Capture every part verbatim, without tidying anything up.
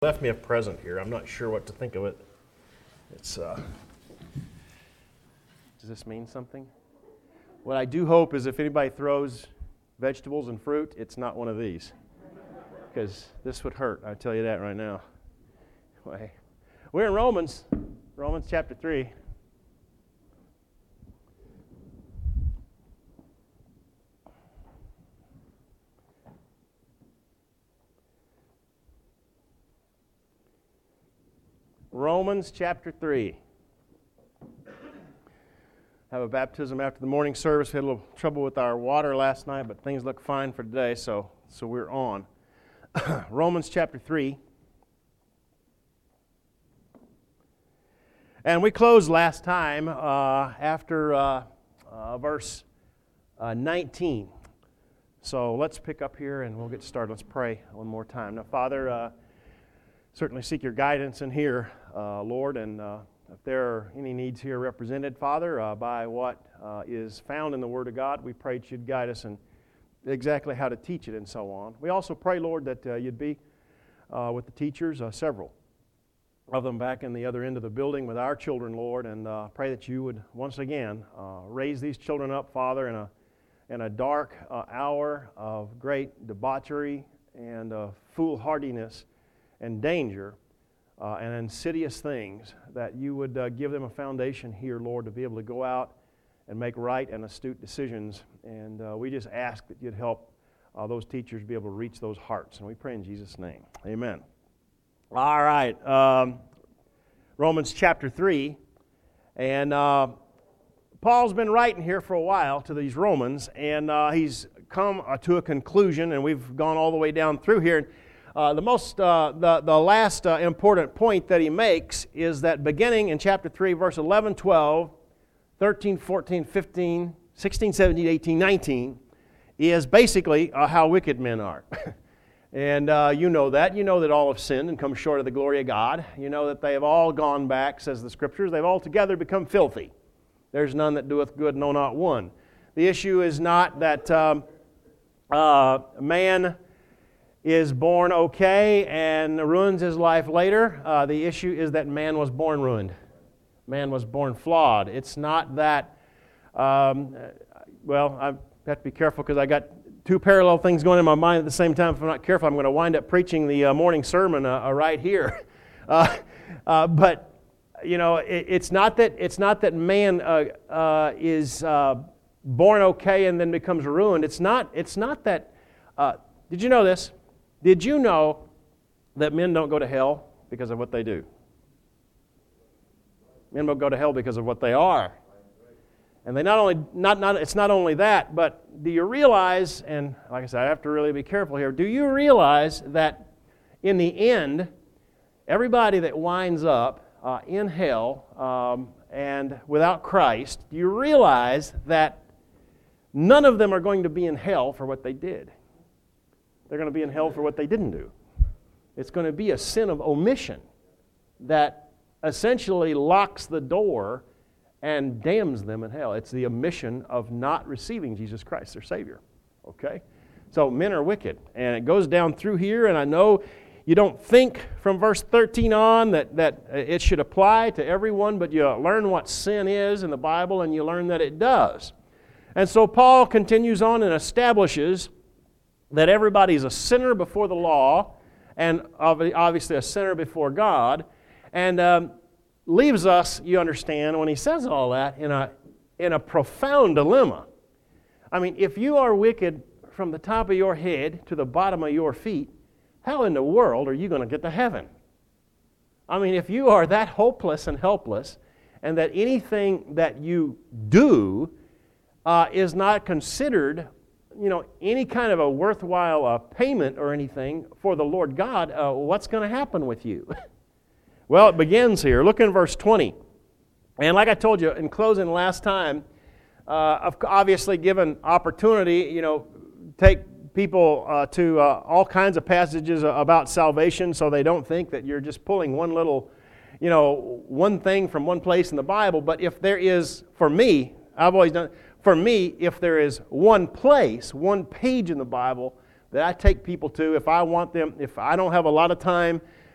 Left me a present here. I'm not sure what to think of it. It's, uh, does this mean something? What I do hope is if anybody throws vegetables and fruit, it's not one of these. Because this would hurt, I tell you that right now. Anyway, we're in Romans, Romans chapter three. Romans chapter three. Have a baptism after the morning service. We had a little trouble with our water last night, but things look fine for today, so, so we're on. Romans chapter three. And we closed last time uh, after uh, uh, verse uh, nineteen. So let's pick up here and we'll get started. Let's pray one more time. Now, Father, uh, certainly seek your guidance in here, uh, Lord, and uh, if there are any needs here represented, Father, uh, by what uh, is found in the Word of God, we pray that you'd guide us in exactly how to teach it and so on. We also pray, Lord, that uh, you'd be uh, with the teachers, uh, several of them back in the other end of the building with our children, Lord, and uh, pray that you would once again uh, raise these children up, Father, in a, in a dark uh, hour of great debauchery and uh, foolhardiness and danger uh, and insidious things, that you would uh, give them a foundation here, Lord, to be able to go out and make right and astute decisions. And uh, we just ask that you'd help uh, those teachers be able to reach those hearts. And we pray in Jesus' name. Amen. All right. Um, Romans chapter three. And uh, Paul's been writing here for a while to these Romans, and uh, he's come uh, to a conclusion, and we've gone all the way down through here. Uh, the most, uh, the, the last uh, important point that he makes is that beginning in chapter three, verse eleven, twelve, thirteen, fourteen, fifteen, sixteen, seventeen, eighteen, nineteen, is basically uh, how wicked men are. and uh, you know that. You know that all have sinned and come short of the glory of God. You know that they have all gone back, says the Scriptures. They've all together become filthy. There's none that doeth good, no, not one. The issue is not that um, uh, man is born okay and ruins his life later. Uh, the issue is that man was born ruined. Man was born flawed. It's not that, um, well, I have to be careful because I got two parallel things going in my mind at the same time. If I'm not careful, I'm going to wind up preaching the uh, morning sermon uh, uh, right here. Uh, uh, but, you know, it, it's not that it's not that man uh, uh, is uh, born okay and then becomes ruined. It's not, it's not that, uh, did you know this? Did you know that men don't go to hell because of what they do? Men will go to hell because of what they are. And they not only not not it's not only that, but do you realize, and like I said, I have to really be careful here, do you realize that in the end, everybody that winds up uh, in hell um, and without Christ, do you realize that none of them are going to be in hell for what they did? They're going to be in hell for what they didn't do. It's going to be a sin of omission that essentially locks the door and damns them in hell. It's the omission of not receiving Jesus Christ, their Savior. Okay? So men are wicked. And it goes down through here, and I know you don't think from verse thirteen on that, that it should apply to everyone, but you learn what sin is in the Bible, and you learn that it does. And so Paul continues on and establishes that everybody's a sinner before the law, and obviously a sinner before God, and um, leaves us, you understand, when he says all that, in a in a profound dilemma. I mean, if you are wicked from the top of your head to the bottom of your feet, how in the world are you going to get to heaven? I mean, if you are that hopeless and helpless, and that anything that you do uh, is not considered, you know, any kind of a worthwhile uh, payment or anything for the Lord God, uh, what's going to happen with you? Well, it begins here. Look in verse twenty. And like I told you in closing last time, uh, I've obviously given opportunity, you know, take people uh, to uh, all kinds of passages about salvation so they don't think that you're just pulling one little, you know, one thing from one place in the Bible. But if there is, for me, I've always done, for me, if there is one place, one page in the Bible that I take people to, if I want them, if I don't have a lot of time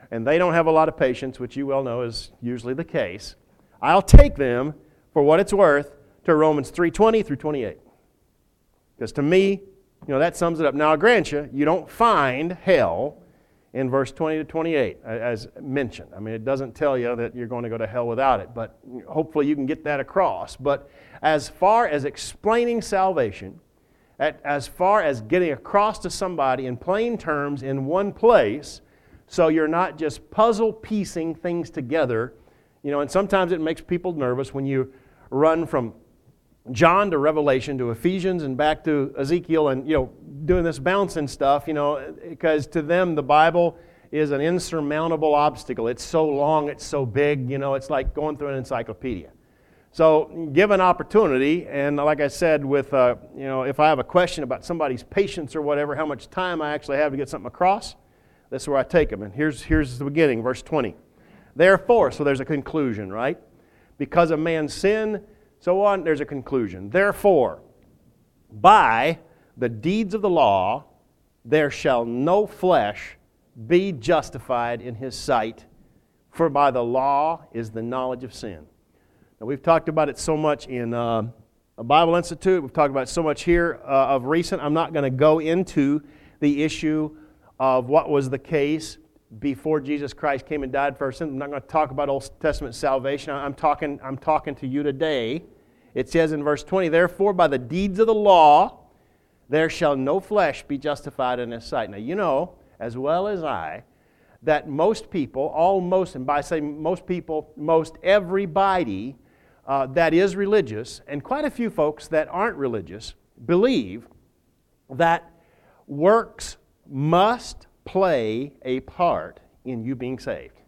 and they don't have a lot of patience, which you well know is usually the case, I'll take them for what it's worth to Romans three twenty through twenty-eight. Because to me, you know, that sums it up. Now, I'll grant you, you don't find hell in verse twenty to twenty-eight, as mentioned. I mean, it doesn't tell you that you're going to go to hell without it, but hopefully you can get that across. But as far as explaining salvation, as far as getting across to somebody in plain terms in one place, so you're not just puzzle piecing things together, you know, and sometimes it makes people nervous when you run from John to Revelation to Ephesians and back to Ezekiel and, you know, doing this bouncing stuff, you know, because to them the Bible is an insurmountable obstacle. It's so long, it's so big, you know, it's like going through an encyclopedia. So give an opportunity, and like I said, with, uh, you know, if I have a question about somebody's patience or whatever, how much time I actually have to get something across, that's where I take them. And here's, here's the beginning, verse twenty. Therefore, so there's a conclusion, right? Because of man's sin, so on, there's a conclusion. Therefore, by the deeds of the law, there shall no flesh be justified in his sight, for by the law is the knowledge of sin. Now, we've talked about it so much in uh, a Bible Institute. We've talked about it so much here uh, of recent. I'm not going to go into the issue of what was the case before Jesus Christ came and died for our sins. I'm not going to talk about Old Testament salvation. I'm talking, I'm talking to you today. It says in verse twenty, Therefore, by the deeds of the law, there shall no flesh be justified in his sight. Now, you know, as well as I, that most people, almost, and by saying most people, most everybody uh, that is religious, and quite a few folks that aren't religious, believe that works must play a part in you being saved.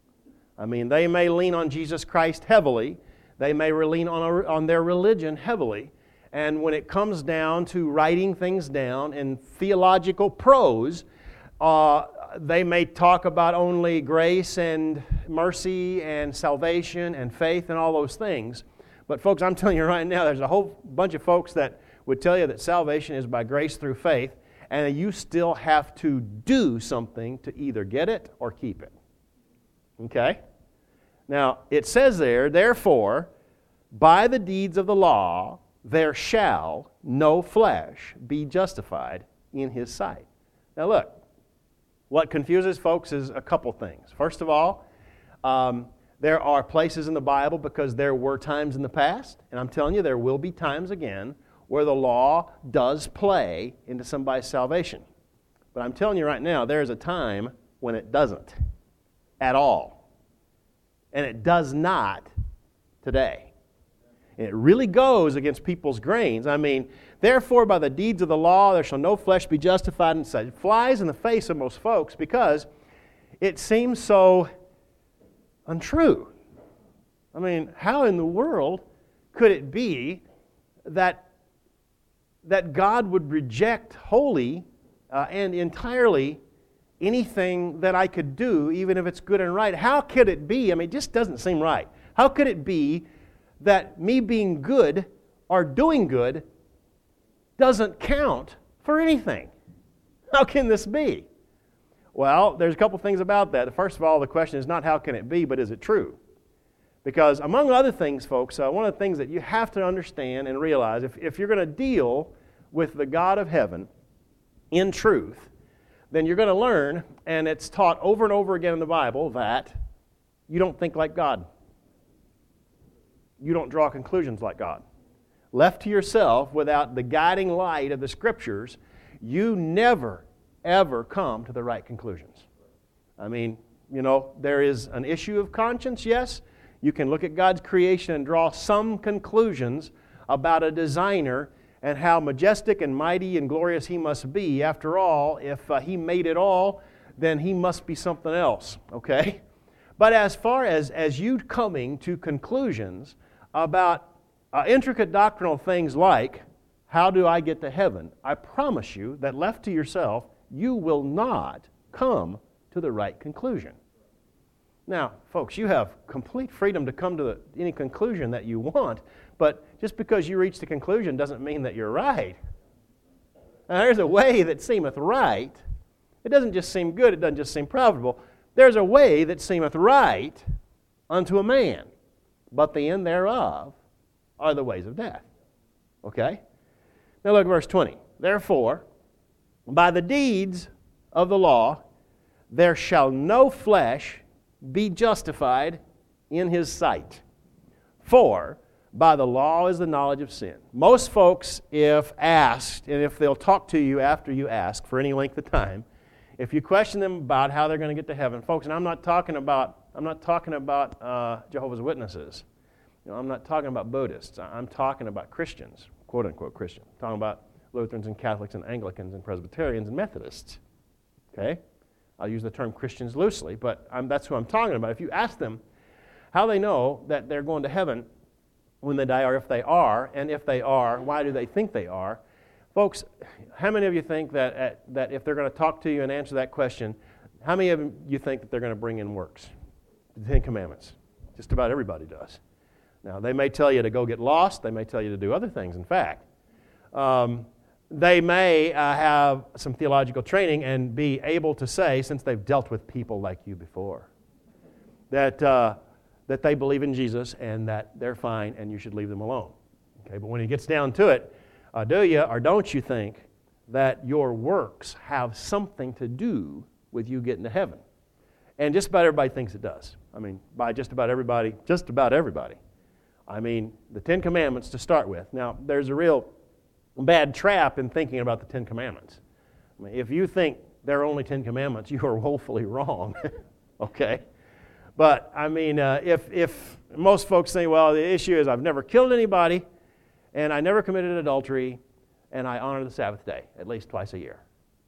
I mean, they may lean on Jesus Christ heavily. They may lean on, a, on their religion heavily. And when it comes down to writing things down in theological prose, uh, they may talk about only grace and mercy and salvation and faith and all those things. But folks, I'm telling you right now, there's a whole bunch of folks that would tell you that salvation is by grace through faith, and you still have to do something to either get it or keep it. Okay? Now, it says there, Therefore, by the deeds of the law, there shall no flesh be justified in his sight. Now look, what confuses folks is a couple things. First of all, um, there are places in the Bible, because there were times in the past, and I'm telling you there will be times again, where the law does play into somebody's salvation. But I'm telling you right now, there is a time when it doesn't at all. And it does not today. And it really goes against people's grains. I mean, therefore, by the deeds of the law, there shall no flesh be justified in sight. It flies in the face of most folks because it seems so untrue. I mean, how in the world could it be that, that God would reject wholly uh, and entirely anything that I could do, even if it's good and right? How could it be? I mean, it just doesn't seem right. How could it be that me being good or doing good doesn't count for anything? How can this be? Well, there's a couple things about that. First of all, the question is not how can it be, but is it true? Because among other things, folks, uh, one of the things that you have to understand and realize, if, if you're going to deal with the God of heaven in truth, then you're going to learn, and it's taught over and over again in the Bible, that you don't think like God. You don't draw conclusions like God. Left to yourself, without the guiding light of the Scriptures, you never, ever come to the right conclusions. I mean, you know, there is an issue of conscience, yes. You can look at God's creation and draw some conclusions about a designer and how majestic and mighty and glorious He must be. After all, if uh, He made it all, then He must be something else, okay? But as far as, as you coming to conclusions about uh, intricate doctrinal things like, how do I get to heaven? I promise you that left to yourself, you will not come to the right conclusion. Now, folks, you have complete freedom to come to the, any conclusion that you want, but just because you reach the conclusion doesn't mean that you're right. Now, there's a way that seemeth right. It doesn't just seem good, it doesn't just seem profitable, There's a way that seemeth right unto a man, but the end thereof are the ways of death. Okay? Now look at verse twenty. Therefore, by the deeds of the law, there shall no flesh be justified in his sight. For by the law is the knowledge of sin. Most folks, if asked, and if they'll talk to you after you ask for any length of time, if you question them about how they're going to get to heaven, folks, and I'm not talking about I'm not talking about uh, Jehovah's Witnesses. You know, I'm not talking about Buddhists. I'm talking about Christians, quote unquote Christian. I'm talking about Lutherans and Catholics and Anglicans and Presbyterians and Methodists. Okay? I'll use the term Christians loosely, but I'm, that's who I'm talking about. If you ask them how they know that they're going to heaven when they die, or if they are, and if they are, why do they think they are? Folks, how many of you think that uh, that if they're going to talk to you and answer that question, how many of you think that they're going to bring in works? The Ten Commandments. Just about everybody does. Now, they may tell you to go get lost. They may tell you to do other things, in fact. Um, they may uh, have some theological training and be able to say, since they've dealt with people like you before, that uh, that they believe in Jesus and that they're fine and you should leave them alone. Okay, but when it gets down to it, uh, do you or don't you think that your works have something to do with you getting to heaven? And just about everybody thinks it does. I mean, by just about everybody, just about everybody. I mean, the Ten Commandments to start with. Now, there's a real bad trap in thinking about the Ten Commandments. I mean, if you think there are only Ten Commandments, you are woefully wrong. Okay? But, I mean, uh, if, if most folks say, well, the issue is I've never killed anybody, and I never committed adultery, and I honor the Sabbath day at least twice a year.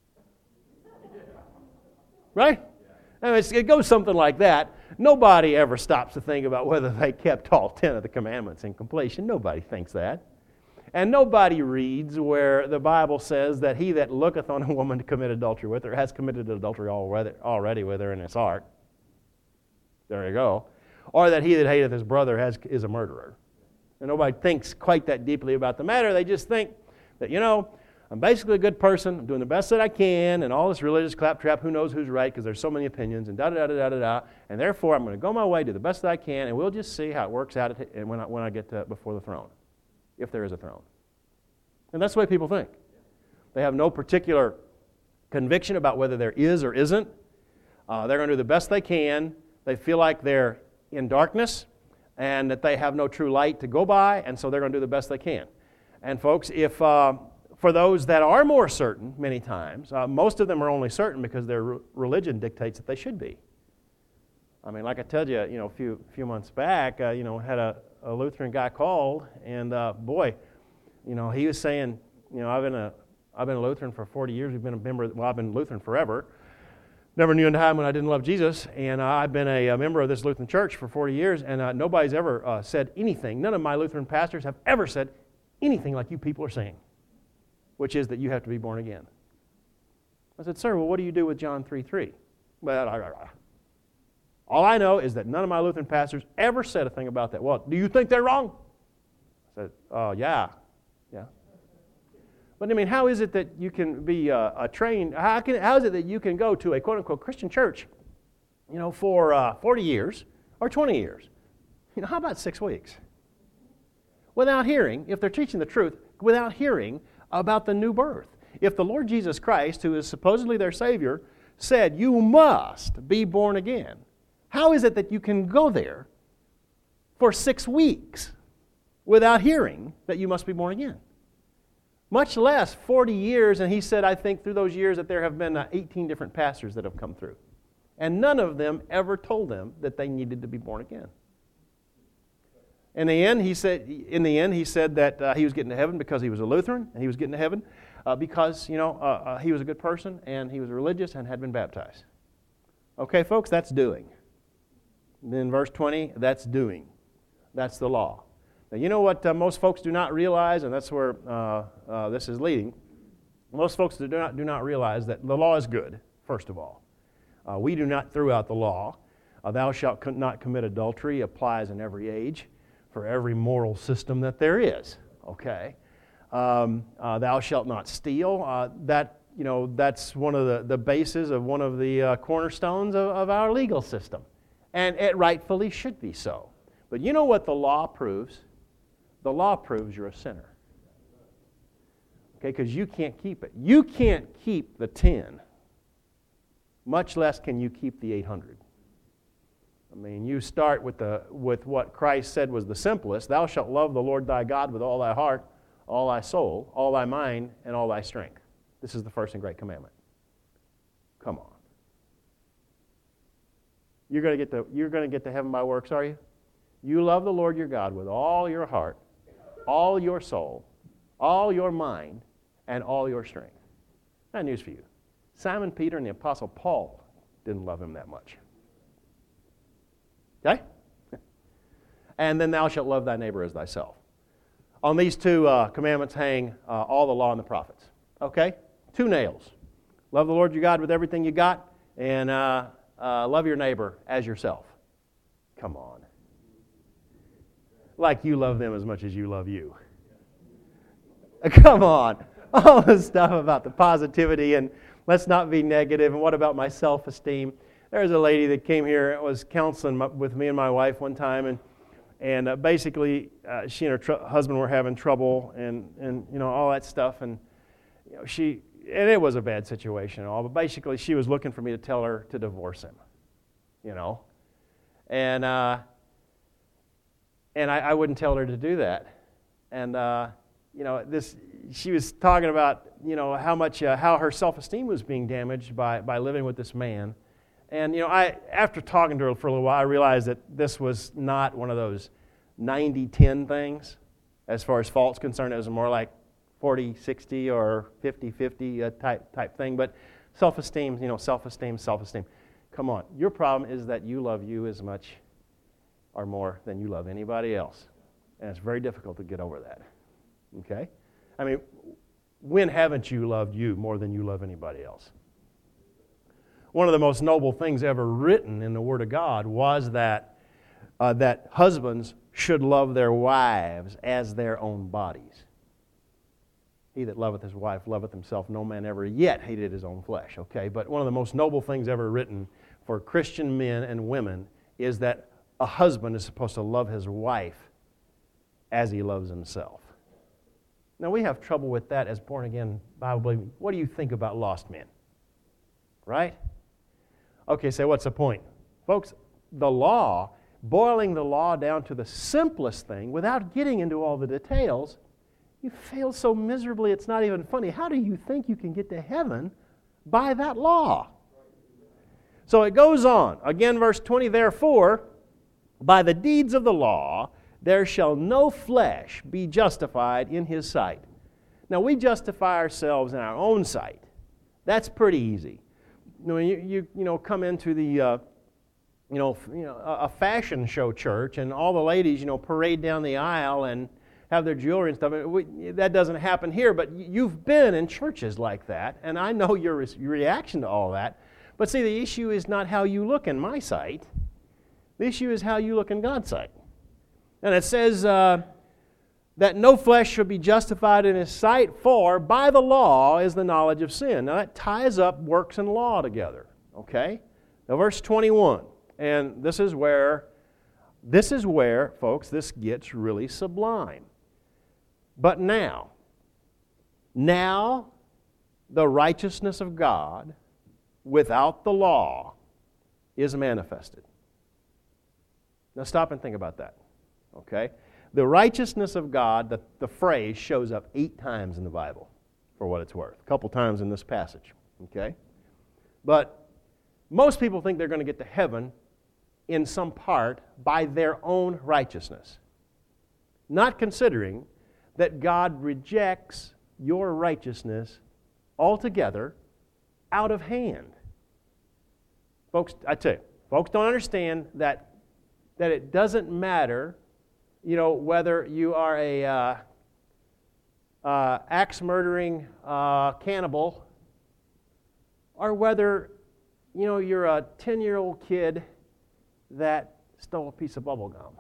Right? I mean, it goes something like that. Nobody ever stops to think about whether they kept all ten of the commandments in completion. Nobody thinks that. And nobody reads where the Bible says that he that looketh on a woman to commit adultery with her has committed adultery already with her in his heart. There you go. Or that he that hateth his brother has, is a murderer. And nobody thinks quite that deeply about the matter. They just think that, you know, I'm basically a good person. I'm doing the best that I can, and all this religious claptrap, who knows who's right, because there's so many opinions, and da-da-da-da-da-da, and therefore I'm going to go my way, do the best that I can, and we'll just see how it works out at, when I, when I get to, before the throne, if there is a throne. And that's the way people think. They have no particular conviction about whether there is or isn't. Uh, they're going to do the best they can. They feel like they're in darkness and that they have no true light to go by, and so they're going to do the best they can. And folks, if uh, for those that are more certain, many times, uh, most of them are only certain because their re- religion dictates that they should be. I mean, like I told you, you know, a few few months back, uh, you know, had a, a Lutheran guy called, and uh, boy, you know, he was saying, you know, I've been a I've been a Lutheran for forty years. We've been a member. Well, I've been Lutheran forever. Never knew a time when I didn't love Jesus, and uh, I've been a, a member of this Lutheran church for forty years, and uh, nobody's ever uh, said anything. None of my Lutheran pastors have ever said anything like you people are saying, which is that you have to be born again. I said, sir, well, what do you do with John three three? Well, I, I, I. all I know is that none of my Lutheran pastors ever said a thing about that. Well, do you think they're wrong? I said, oh, yeah, yeah. But I mean, how is it that you can be uh, a trained, how, can, how is it that you can go to a quote-unquote Christian church, you know, for uh, forty years or twenty years? You know, how about six weeks? Without hearing, if they're teaching the truth, without hearing about the new birth. If the Lord Jesus Christ, who is supposedly their Savior, said, you must be born again, how is it that you can go there for six weeks without hearing that you must be born again? Much less forty years, and he said, I think through those years that there have been uh, eighteen different pastors that have come through. And none of them ever told them that they needed to be born again. In the end, he said, in the end, he said that uh, he was getting to heaven because he was a Lutheran, and he was getting to heaven uh, because, you know, uh, uh, he was a good person, and he was religious and had been baptized. Okay, folks, that's doing. Then verse twenty, that's doing. That's the law. Now, you know what uh, most folks do not realize, and that's where uh, uh, this is leading. Most folks do not, do not realize that the law is good, first of all. Uh, we do not throw out the law. Uh, thou shalt co- not commit adultery applies in every age for every moral system that there is. Okay? Um, uh, thou shalt not steal. Uh, that you know, that's one of the, the bases of one of the uh, cornerstones of, of our legal system. And it rightfully should be so. But you know what the law proves? The law proves you're a sinner. Okay, because you can't keep it. You can't keep the ten. Much less can you keep the eight hundred. I mean, you start with the with what Christ said was the simplest. Thou shalt love the Lord thy God with all thy heart, all thy soul, all thy mind, and all thy strength. This is the first and great commandment. Come on. You're going to get to, you're going to get to heaven by works, are you? You love the Lord your God with all your heart, all your soul, all your mind, and all your strength. Not news for you. Simon Peter and the Apostle Paul didn't love him that much. Okay? And then thou shalt love thy neighbor as thyself. On these two uh, commandments hang uh, all the law and the prophets. Okay? Two nails. Love the Lord your God with everything you got, and uh, uh, love your neighbor as yourself. Come on. Like you love them as much as you love you. Come on. All this stuff about the positivity and let's not be negative, and what about my self-esteem? There's a lady that came here and was counseling with me and my wife one time, and and uh, basically uh, she and her tr- husband were having trouble, and and you know all that stuff, and you know she and it was a bad situation and all, but basically she was looking for me to tell her to divorce him, you know, and uh, and I, I wouldn't tell her to do that, and uh, you know this she was talking about you know how much uh, how her self-esteem was being damaged by by living with this man. And, you know, I after talking to her for a little while, I realized that this was not one of those ninety ten things as far as fault's concerned. It was more like forty sixty or fifty fifty uh, type, type thing. But self-esteem, you know, self-esteem, self-esteem. Come on. Your problem is that you love you as much or more than you love anybody else. And it's very difficult to get over that. Okay? I mean, when haven't you loved you more than you love anybody else? One of the most noble things ever written in the Word of God was that uh, that husbands should love their wives as their own bodies. He that loveth his wife loveth himself. No man ever yet hated his own flesh. Okay, but one of the most noble things ever written for Christian men and women is that a husband is supposed to love his wife as he loves himself. Now we have trouble with that as born-again Bible-believing. What do you think about lost men? Right? Okay, so what's the point? Folks, the law, boiling the law down to the simplest thing without getting into all the details, you fail so miserably it's not even funny. How do you think you can get to heaven by that law? So it goes on. Again, verse twenty, therefore, by the deeds of the law, there shall no flesh be justified in his sight. Now, we justify ourselves in our own sight. That's pretty easy. When you, you, you know, come into the, uh, you know, you know, a fashion show church and all the ladies, you know, parade down the aisle and have their jewelry and stuff. We, that doesn't happen here, but you've been in churches like that, and I know your, re- your reaction to all that. But see, the issue is not how you look in my sight. The issue is how you look in God's sight. And it says uh, that no flesh shall be justified in his sight, for by the law is the knowledge of sin. Now that ties up works and law together. Okay? Now verse twenty-one. And this is where, this is where, folks, this gets really sublime. But now, now the righteousness of God without the law is manifested. Now stop and think about that. Okay? The righteousness of God, the, the phrase shows up eight times in the Bible, for what it's worth. A couple times in this passage. Okay? But most people think they're going to get to heaven in some part by their own righteousness, not considering that God rejects your righteousness altogether out of hand. Folks, I tell you, folks don't understand that, that it doesn't matter, you know, whether you are a uh, uh, axe-murdering uh, cannibal or whether, you know, you're a ten-year-old kid that stole a piece of bubble gum.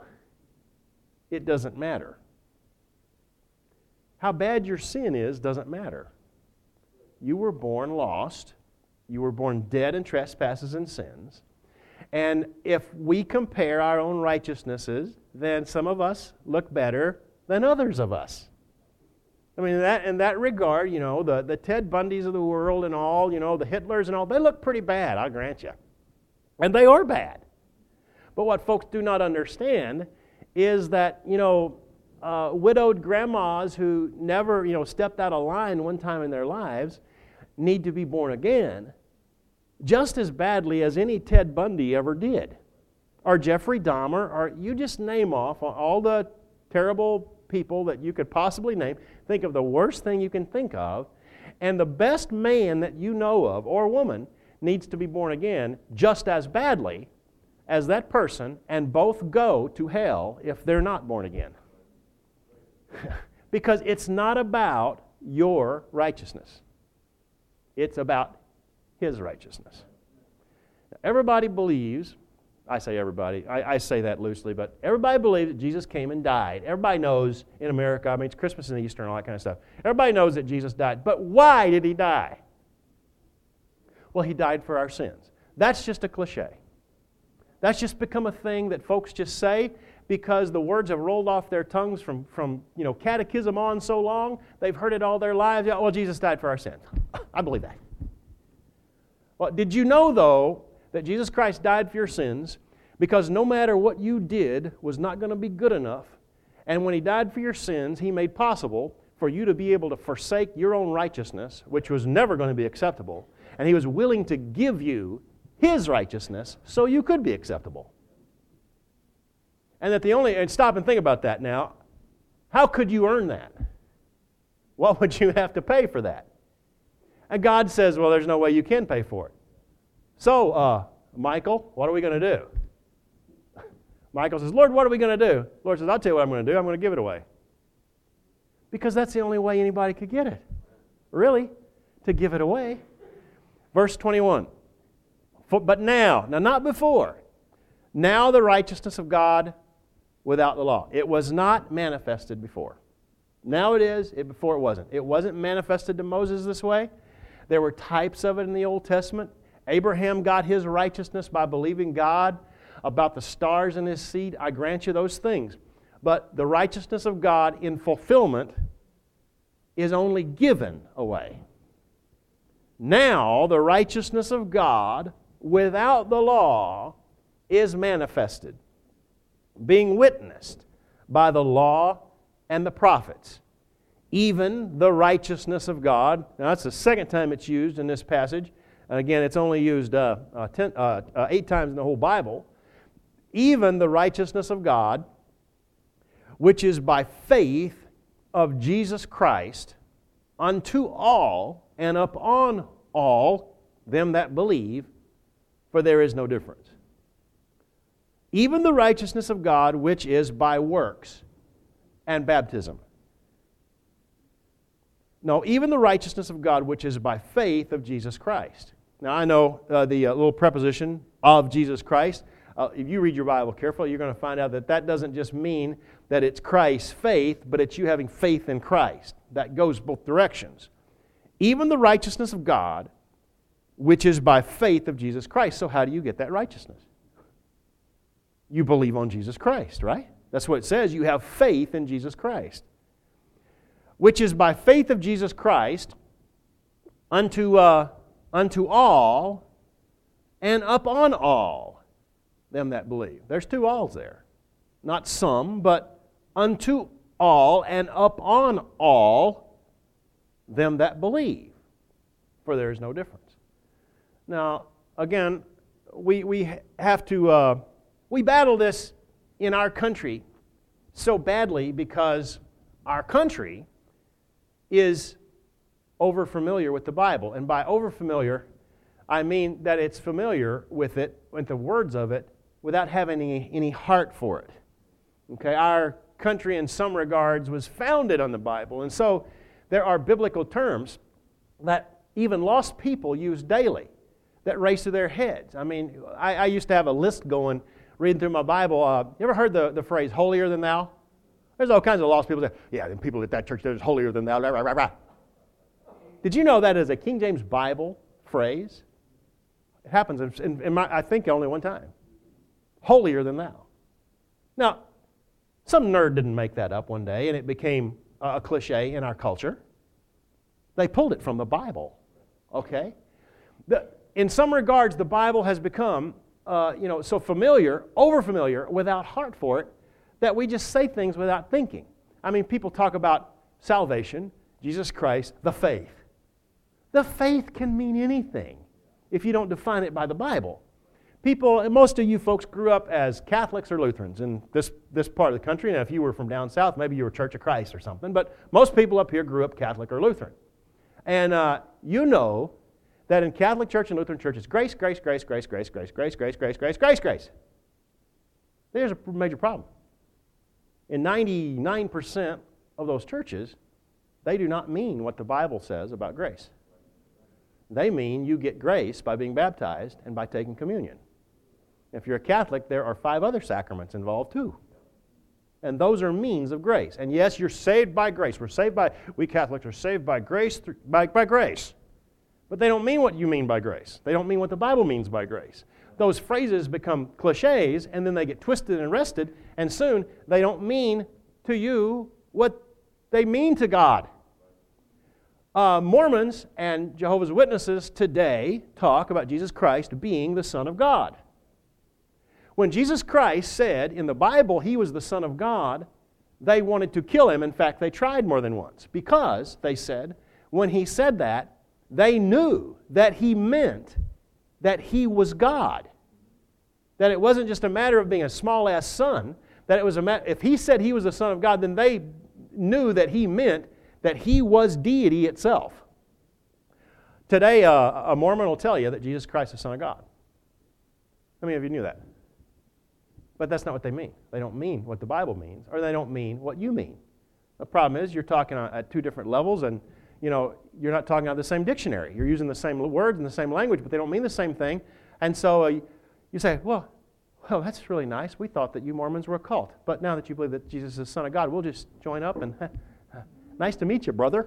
It doesn't matter. How bad your sin is doesn't matter. you were born lost. You were born dead in trespasses and sins. And if we compare our own righteousnesses, then some of us look better than others of us. I mean, in that, in that regard, you know, the, the Ted Bundys of the world and all, you know, the Hitlers and all, they look pretty bad, I'll grant you. And they are bad. But what folks do not understand is that, you know, uh, widowed grandmas who never, you know, stepped out of line one time in their lives need to be born again just as badly as any Ted Bundy ever did. Or Jeffrey Dahmer, or you just name off all the terrible people that you could possibly name. Think of the worst thing you can think of, and the best man that you know of, or woman, needs to be born again just as badly as that person, and both go to hell if they're not born again. Because it's not about your righteousness. It's about His righteousness. Everybody believes, I say everybody, I, I say that loosely, but everybody believes that Jesus came and died. Everybody knows in America, I mean, it's Christmas and Easter and all that kind of stuff. Everybody knows that Jesus died. But why did He die? Well, He died for our sins. That's just a cliche. That's just become a thing that folks just say because the words have rolled off their tongues from, from you know, catechism on so long, they've heard it all their lives. Yeah, well, Jesus died for our sins. I believe that. Well, did you know, though, that Jesus Christ died for your sins because no matter what you did was not going to be good enough, and when He died for your sins, He made possible for you to be able to forsake your own righteousness, which was never going to be acceptable, and He was willing to give you His righteousness so you could be acceptable. And that the only, and stop and think about that now, how could you earn that? What would you have to pay for that? And God says, well, there's no way you can pay for it. So, uh, Michael, what are we going to do? Michael says, Lord, what are we going to do? Lord says, I'll tell you what I'm going to do. I'm going to give it away. Because that's the only way anybody could get it. Really, to give it away. Verse twenty-one. But now, now not before, now the righteousness of God without the law. It was not manifested before. Now it is, it, before it wasn't. It wasn't manifested to Moses this way. There were types of it in the Old Testament. Abraham got his righteousness by believing God about the stars in his seed. I grant you those things. But the righteousness of God in fulfillment is only given away. Now the righteousness of God without the law is manifested, being witnessed by the law and the prophets, even the righteousness of God. Now that's the second time it's used in this passage. And again, it's only used uh, uh, ten, uh, uh, eight times in the whole Bible. Even the righteousness of God, which is by faith of Jesus Christ, unto all and upon all them that believe, for there is no difference. Even the righteousness of God, which is by works and baptism. No, even the righteousness of God, which is by faith of Jesus Christ. Now, I know uh, the uh, little preposition of Jesus Christ. Uh, if you read your Bible carefully, you're going to find out that that doesn't just mean that it's Christ's faith, but it's you having faith in Christ. That goes both directions. Even the righteousness of God, which is by faith of Jesus Christ. So how do you get that righteousness? You believe on Jesus Christ, right? That's what it says. You have faith in Jesus Christ. Which is by faith of Jesus Christ unto, uh, unto all and upon all them that believe. There's two alls there. Not some, but unto all and upon all them that believe. For there is no difference. Now, again, we, we have to, uh, we battle this in our country so badly because our country is over-familiar with the Bible. And by over-familiar, I mean that it's familiar with it, with the words of it, without having any, any heart for it. Okay, our country in some regards was founded on the Bible, and so there are biblical terms that even lost people use daily that race through their heads. I mean, I, I used to have a list going, reading through my Bible. Uh, you ever heard the, the phrase, holier than thou? There's all kinds of lost people that, yeah, and people at that church, they're holier than thou. Rah, rah, rah, rah. Did you know that is a King James Bible phrase? It happens, in, in my, I think, only one time. Holier than thou. Now, some nerd didn't make that up one day, and it became a cliche in our culture. They pulled it from the Bible, okay? The, in some regards, the Bible has become, uh, you know, so familiar, over-familiar, without heart for it, that we just say things without thinking. I mean, people talk about salvation, Jesus Christ, the faith. The faith can mean anything if you don't define it by the Bible. People, most of you folks grew up as Catholics or Lutherans in this, this part of the country. Now, if you were from down south, maybe you were Church of Christ or something. But most people up here grew up Catholic or Lutheran. And uh, you know that in Catholic Church and Lutheran Church, it's grace, grace, grace, grace, grace, grace, grace, grace, grace, grace, grace, grace. There's a major problem. In ninety-nine percent of those churches, they do not mean what the Bible says about grace. They mean you get grace by being baptized and by taking communion. If you're a Catholic, there are five other sacraments involved too. And those are means of grace. And yes, you're saved by grace. We're saved by, we Catholics are saved by grace, through, by, by grace. But they don't mean what you mean by grace. They don't mean what the Bible means by grace. Those phrases become cliches, and then they get twisted and wrested, and soon they don't mean to you what they mean to God. Uh, Mormons and Jehovah's Witnesses today talk about Jesus Christ being the Son of God. When Jesus Christ said in the Bible He was the Son of God, they wanted to kill Him. In fact, they tried more than once because, they said, when He said that, they knew that He meant that He was God. That it wasn't just a matter of being a small-ass son, that it was a matter, if He said He was the Son of God, then they knew that He meant that He was deity itself. Today, uh, a Mormon will tell you that Jesus Christ is the Son of God. How many of you knew that? But that's not what they mean. They don't mean what the Bible means, or they don't mean what you mean. The problem is you're talking at two different levels, and you know you're not talking out of the same dictionary. You're using the same words and the same language, but they don't mean the same thing. And so uh, you say, well, well, that's really nice. We thought that you Mormons were a cult. But now that you believe that Jesus is the Son of God, we'll just join up and nice to meet you, brother.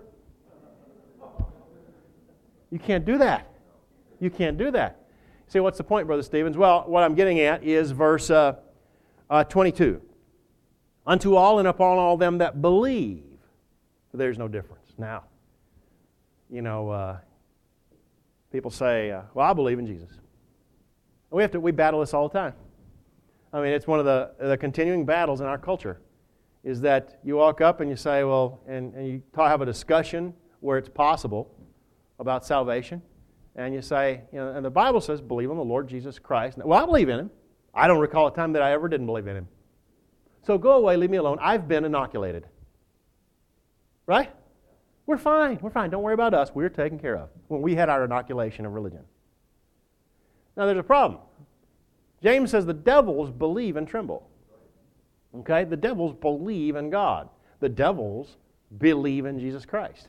You can't do that. You can't do that. See, what's the point, Brother Stevens? Well, what I'm getting at is verse uh, uh, twenty-two. Unto all and upon all them that believe, for there's no difference. Now, you know, uh, people say, uh, well, I believe in Jesus. We have to, we battle this all the time. I mean, it's one of the, the continuing battles in our culture, is that you walk up and you say, well, and, and you talk, have a discussion where it's possible about salvation, and you say, you know, and the Bible says, believe on the Lord Jesus Christ. Well, I believe in Him. I don't recall a time that I ever didn't believe in Him. So go away, leave me alone. I've been inoculated. Right? We're fine. We're fine. Don't worry about us. We're taken care of when we had our inoculation of religion. Now, there's a problem. James says the devils believe and tremble. Okay? The devils believe in God. The devils believe in Jesus Christ.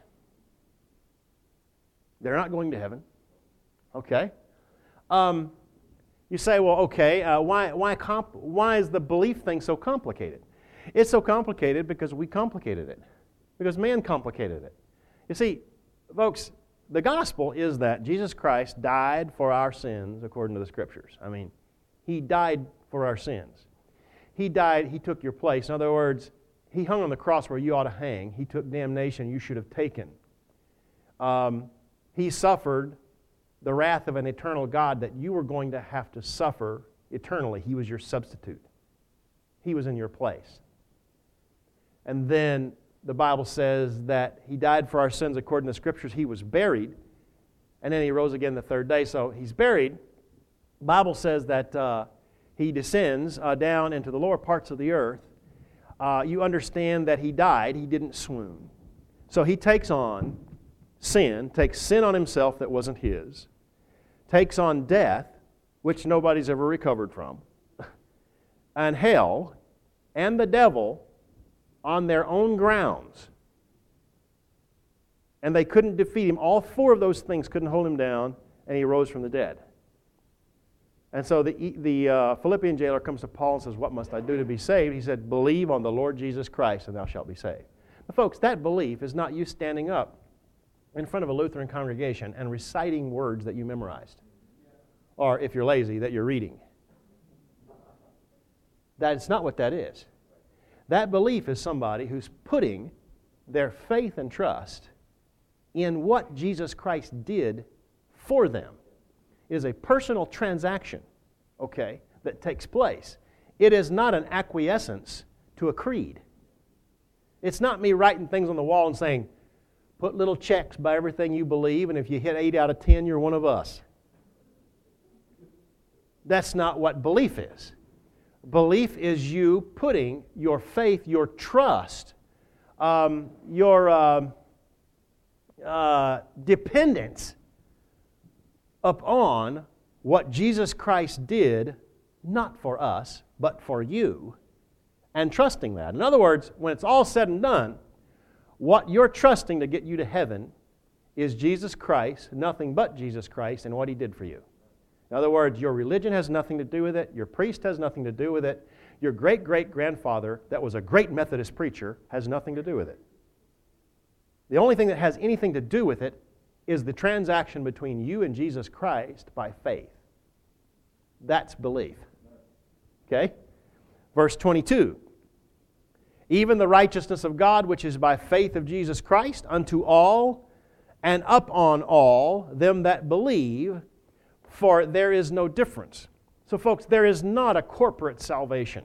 They're not going to heaven. Okay? Um, you say, well, okay, uh, why, why, comp- why is the belief thing so complicated? It's so complicated because we complicated it. Because man complicated it. You see, folks, the gospel is that Jesus Christ died for our sins according to the Scriptures. I mean, He died for our sins. He died, He took your place. In other words, He hung on the cross where you ought to hang. He took damnation you should have taken. Um, he suffered the wrath of an eternal God that you were going to have to suffer eternally. He was your substitute. He was in your place. And then the Bible says that He died for our sins according to the Scriptures. He was buried, and then He rose again the third day. So He's buried. The Bible says that uh, He descends uh, down into the lower parts of the earth. Uh, you understand that He died. He didn't swoon. So He takes on sin, takes sin on Himself that wasn't His, takes on death, which nobody's ever recovered from, and hell, and the devil on their own grounds. And they couldn't defeat Him. All four of those things couldn't hold Him down, and He rose from the dead. And so the, the uh, Philippian jailer comes to Paul and says, what must I do to be saved? He said, believe on the Lord Jesus Christ, and thou shalt be saved. Now, folks, that belief is not you standing up in front of a Lutheran congregation and reciting words that you memorized. Or if you're lazy, that you're reading. That's not what that is. That belief is somebody who's putting their faith and trust in what Jesus Christ did for them. It is a personal transaction, okay, that takes place. It is not an acquiescence to a creed. It's not me writing things on the wall and saying, put little checks by everything you believe, and if you hit eight out of ten, you're one of us. That's not what belief is. Belief is you putting your faith, your trust, um, your uh, uh, dependence upon what Jesus Christ did, not for us, but for you, and trusting that. In other words, when it's all said and done, what you're trusting to get you to heaven is Jesus Christ, nothing but Jesus Christ, and what He did for you. In other words, your religion has nothing to do with it. Your priest has nothing to do with it. Your great-great-grandfather, that was a great Methodist preacher, has nothing to do with it. The only thing that has anything to do with it is the transaction between you and Jesus Christ by faith. That's belief. Okay? Verse twenty-two. Even the righteousness of God, which is by faith of Jesus Christ, unto all and upon all them that believe, for there is no difference. So folks, there is not a corporate salvation.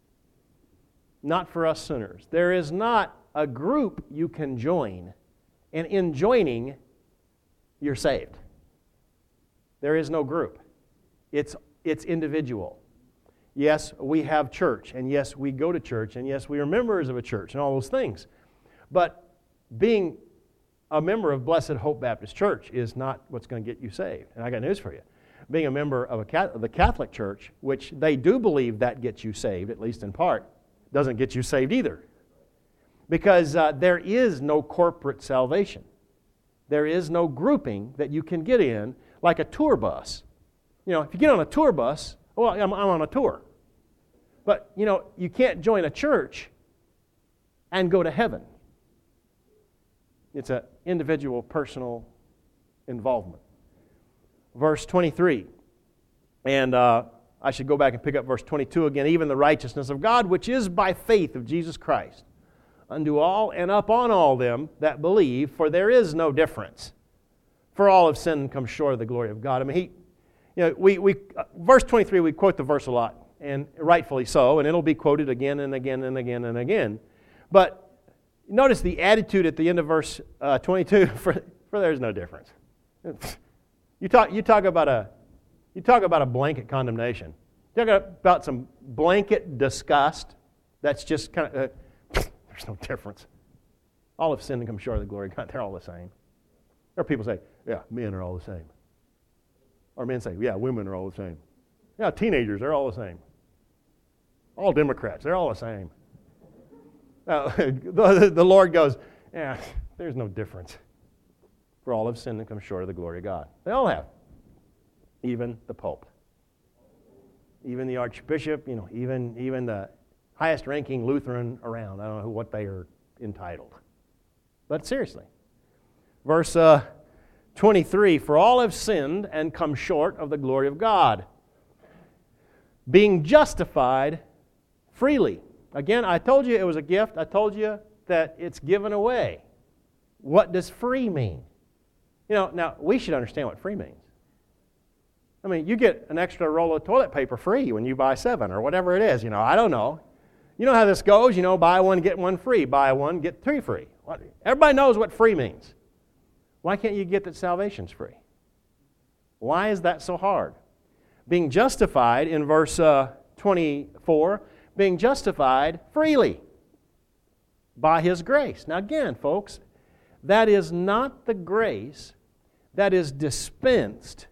Not for us sinners. There is not a group you can join, and in joining, you're saved. There is no group. It's, it's individual. Yes, we have church, and yes, we go to church, and yes, we are members of a church, and all those things. But being a member of Blessed Hope Baptist Church is not what's going to get you saved. And I got news for you. Being a member of, a, of the Catholic Church, which they do believe that gets you saved, at least in part, doesn't get you saved either. Because uh, there is no corporate salvation. There is no grouping that you can get in like a tour bus. You know, if you get on a tour bus, well, I'm, I'm on a tour. But, you know, you can't join a church and go to heaven. It's an individual, personal involvement. Verse twenty-three. And uh, I should go back and pick up verse twenty-two again. Even the righteousness of God, which is by faith of Jesus Christ, unto all and upon all them that believe, for there is no difference. For all have sinned and come short of the glory of God. I mean, he, you know, we, we, uh, verse twenty-three, we quote the verse a lot, and rightfully so, and it'll be quoted again and again and again and again. But notice the attitude at the end of verse uh, twenty-two, for, for there's no difference. You talk, you talk about a, you talk about a blanket condemnation. You talk about some blanket disgust. That's just kind of, uh, there's no difference. All have sinned and come short of the glory of God. They're all the same. Or people say, yeah, men are all the same. Or men say, yeah, women are all the same. Yeah, teenagers, they're all the same. All Democrats, they're all the same. Uh, the, the Lord goes, yeah, there's no difference. For all have sinned and come short of the glory of God. They all have. Even the Pope. Even the Archbishop, you know, even, even the highest ranking Lutheran around. I don't know what they are entitled. But seriously. Verse uh, twenty-three, for all have sinned and come short of the glory of God, being justified freely. Again, I told you it was a gift. I told you that it's given away. What does free mean? You know, now, we should understand what free means. I mean, you get an extra roll of toilet paper free when you buy seven or whatever it is. You know, I don't know. You know how this goes. You know, buy one, get one free. Buy one, get three free. Everybody knows what free means. Why can't you get that salvation's free? Why is that so hard? Being justified in verse uh, twenty-four, being justified freely by His grace. Now again, folks, that is not the grace that is dispensed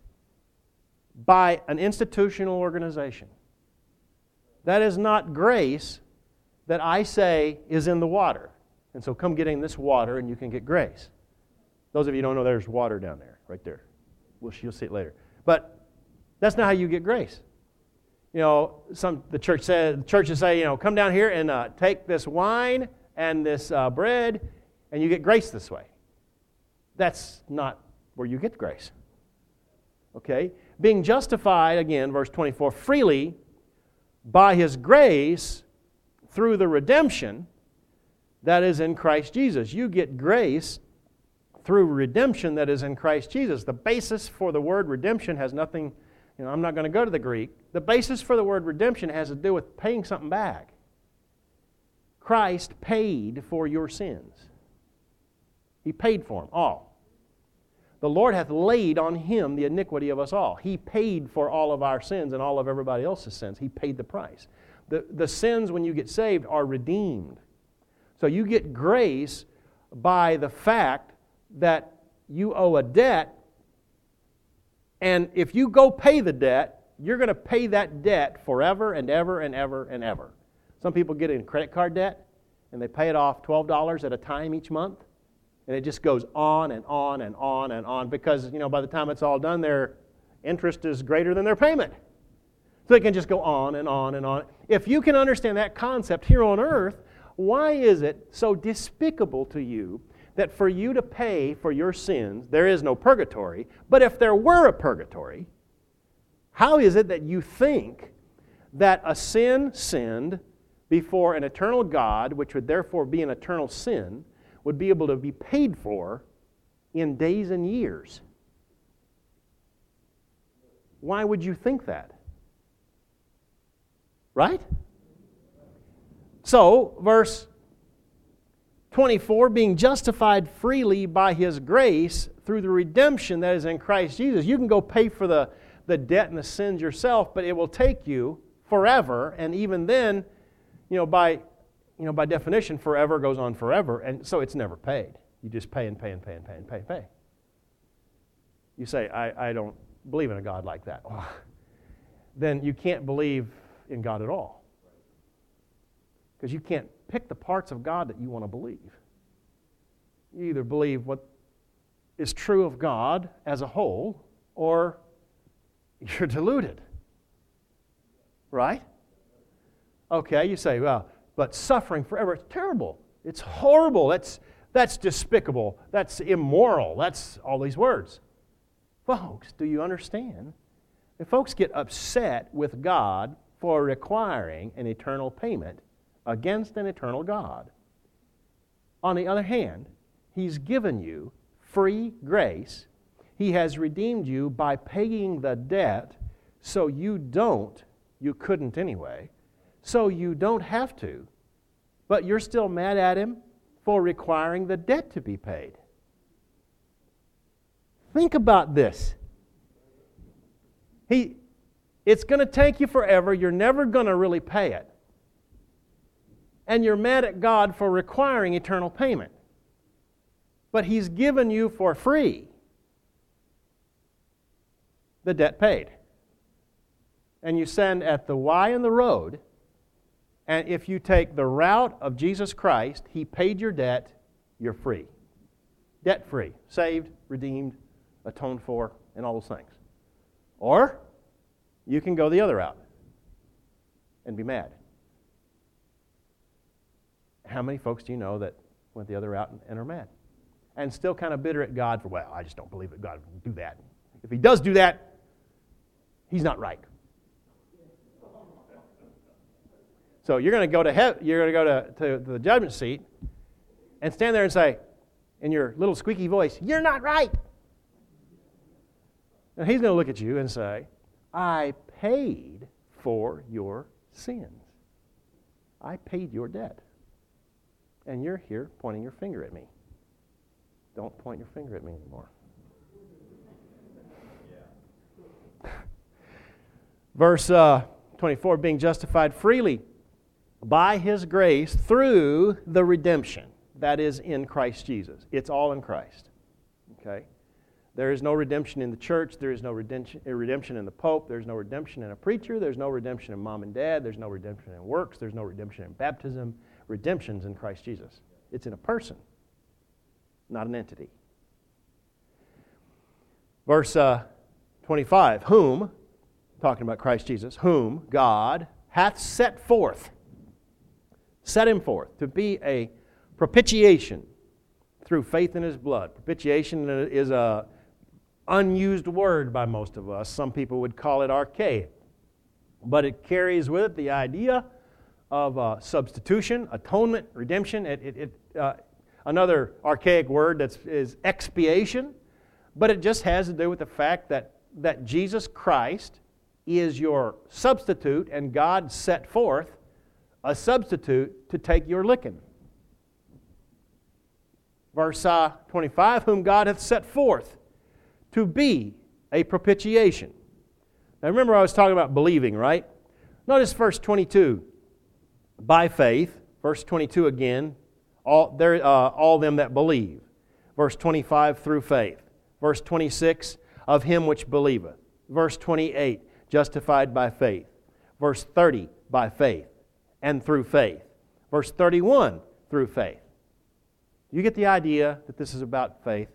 by an institutional organization. That is not grace that I say is in the water. And so come get in this water and you can get grace. Those of you who don't know, there's water down there, right there. We'll, you'll see it later. But that's not how you get grace. You know, some the church said, churches say, you know, come down here and uh, take this wine and this uh, bread, and you get grace this way. That's not where you get grace. Okay? Being justified, again, verse twenty-four, freely by His grace through the redemption that is in Christ Jesus. You get grace through redemption that is in Christ Jesus. The basis for the word redemption has nothing, you know, I'm not going to go to the Greek. The basis for the word redemption has to do with paying something back. Christ paid for your sins. He paid for them all. The Lord hath laid on Him the iniquity of us all. He paid for all of our sins and all of everybody else's sins. He paid the price. The, the sins, when you get saved, are redeemed. So you get grace by the fact that you owe a debt, and if you go pay the debt, you're going to pay that debt forever and ever and ever and ever. Some people get in credit card debt, and they pay it off twelve dollars at a time each month, and it just goes on and on and on and on because, you know, by the time it's all done, their interest is greater than their payment. So it can just go on and on and on. If you can understand that concept here on earth, why is it so despicable to you that for you to pay for your sins, there is no purgatory, but if there were a purgatory, how is it that you think that a sin sinned before an eternal God, which would therefore be an eternal sin, would be able to be paid for in days and years? Why would you think that? Right? So, verse twenty-four, being justified freely by His grace through the redemption that is in Christ Jesus. You can go pay for the, the debt and the sins yourself, but it will take you forever, and even then, you know, by you know, by definition, forever goes on forever, and so it's never paid. You just pay and pay and pay and pay and pay and pay. You say, I, I don't believe in a God like that. Well, then you can't believe in God at all. Because you can't pick the parts of God that you want to believe. You either believe what is true of God as a whole, or you're deluded. Right? Okay, you say, well, but suffering forever, it's terrible. It's horrible. That's, that's despicable. That's immoral. That's all these words. Folks, do you understand? If folks get upset with God for requiring an eternal payment against an eternal God, on the other hand, He's given you free grace. He has redeemed you by paying the debt so you don't, you couldn't anyway, so you don't have to, but you're still mad at Him for requiring the debt to be paid. Think about this. He, it's going to take you forever. You're never going to really pay it. And you're mad at God for requiring eternal payment. But He's given you for free the debt paid. And you stand at the Y in the road, and if you take the route of Jesus Christ, He paid your debt, you're free. Debt-free, saved, redeemed, atoned for, and all those things. Or you can go the other route and be mad. How many folks do you know that went the other route and are mad? And still kind of bitter at God for, well, I just don't believe that God will do that. If He does do that, He's not right. So you're going to go to heaven, you're going to go to, to, to the judgment seat and stand there and say, in your little squeaky voice, you're not right. And He's going to look at you and say, I paid for your sins. I paid your debt. And you're here pointing your finger at me. Don't point your finger at me anymore. Yeah. Verse uh, twenty-four, being justified freely by His grace through the redemption that is in Christ Jesus. It's all in Christ. Okay? There is no redemption in the church. There is no redemption, redemption in the Pope. There's no redemption in a preacher. There's no redemption in mom and dad. There's no redemption in works. There's no redemption in baptism. Redemption's in Christ Jesus. It's in a person, not an entity. Verse uh, twenty-five, whom, talking about Christ Jesus, whom God hath set forth, set Him forth to be a propitiation through faith in His blood. Propitiation is a unused word by most of us. Some people would call it archaic. But it carries with it the idea of uh, substitution, atonement, redemption. It, it, it, uh, another archaic word that is expiation. But it just has to do with the fact that, that Jesus Christ is your substitute, and God set forth a substitute to take your licking. Verse uh, twenty-five, whom God hath set forth to be a propitiation. Now remember I was talking about believing, right? Notice verse twenty-two. By faith, verse twenty-two again, all, there, uh, all them that believe. Verse twenty-five, through faith. Verse twenty-six, of him which believeth. Verse twenty-eight, justified by faith. Verse thirty, by faith and through faith. Verse thirty-one, through faith. You get the idea that this is about faith?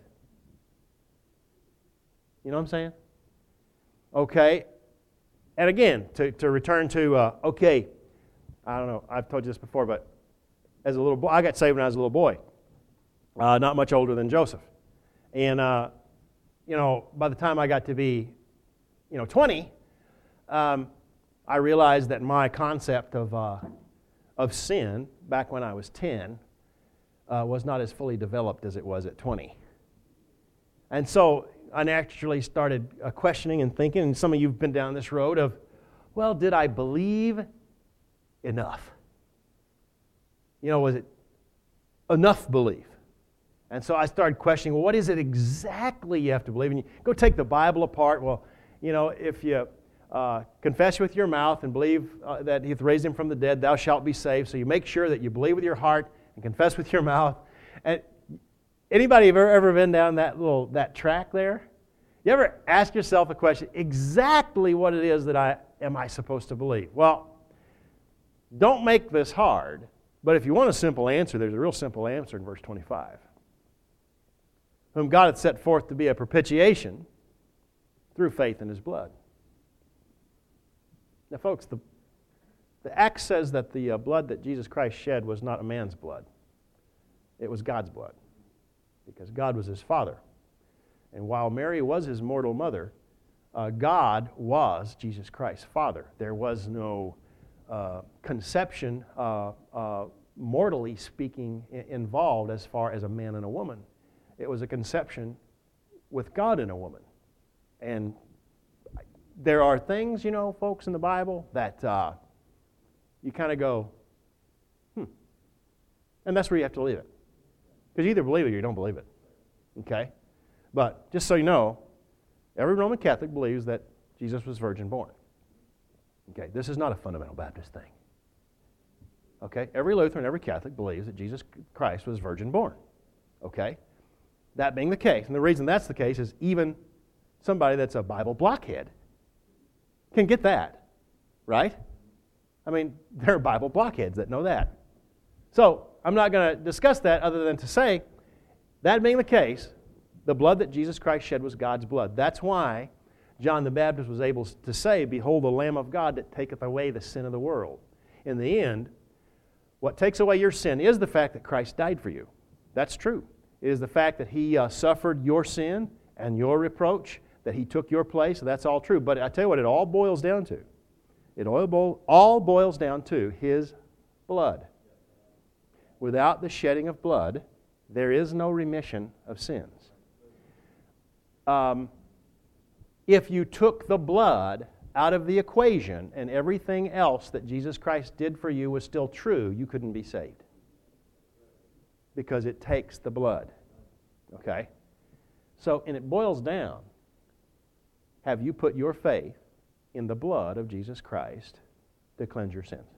You know what I'm saying? Okay. And again, to, to return to, uh, okay, I don't know, I've told you this before, but as a little boy, I got saved when I was a little boy. Uh, not much older than Joseph. And, uh, you know, by the time I got to be, you know, twenty, um, I realized that my concept of, uh, of sin, back when I was ten, Uh, was not as fully developed as it was at twenty. And so I naturally started uh, questioning and thinking, and some of you have been down this road of, well, did I believe enough? You know, was it enough belief? And so I started questioning, well, what is it exactly you have to believe? And you go take the Bible apart. Well, you know, if you uh, confess with your mouth and believe uh, that He hath raised Him from the dead, thou shalt be saved. So you make sure that you believe with your heart and confess with your mouth. And anybody ever ever been down that little that track there? You ever ask yourself a question, exactly what it is that I am I supposed to believe? Well, don't make this hard, but if you want a simple answer, there's a real simple answer in verse twenty-five. Whom God hath set forth to be a propitiation through faith in His blood. Now, folks, the The Acts says that the uh, blood that Jesus Christ shed was not a man's blood. It was God's blood, because God was His Father. And while Mary was His mortal mother, uh, God was Jesus Christ's Father. There was no uh, conception, uh, uh, mortally speaking, I- involved as far as a man and a woman. It was a conception with God and a woman. And there are things, you know, folks, in the Bible that... Uh, You kind of go, hmm. And that's where you have to leave it. Because you either believe it or you don't believe it. Okay? But just so you know, every Roman Catholic believes that Jesus was virgin born. Okay? This is not a fundamental Baptist thing. Okay? Every Lutheran, every Catholic believes that Jesus Christ was virgin born. Okay? That being the case, and the reason that's the case is even somebody that's a Bible blockhead can get that. Right? I mean, there are Bible blockheads that know that. So, I'm not going to discuss that other than to say, that being the case, the blood that Jesus Christ shed was God's blood. That's why John the Baptist was able to say, behold the Lamb of God that taketh away the sin of the world. In the end, what takes away your sin is the fact that Christ died for you. That's true. It is the fact that He uh, suffered your sin and your reproach, that He took your place. That's all true. But I tell you what, it all boils down to. It all boils down to His blood. Without the shedding of blood, there is no remission of sins. Um, if you took the blood out of the equation and everything else that Jesus Christ did for you was still true, you couldn't be saved. Because it takes the blood. Okay? So, and it boils down, have you put your faith in the blood of Jesus Christ to cleanse your sins?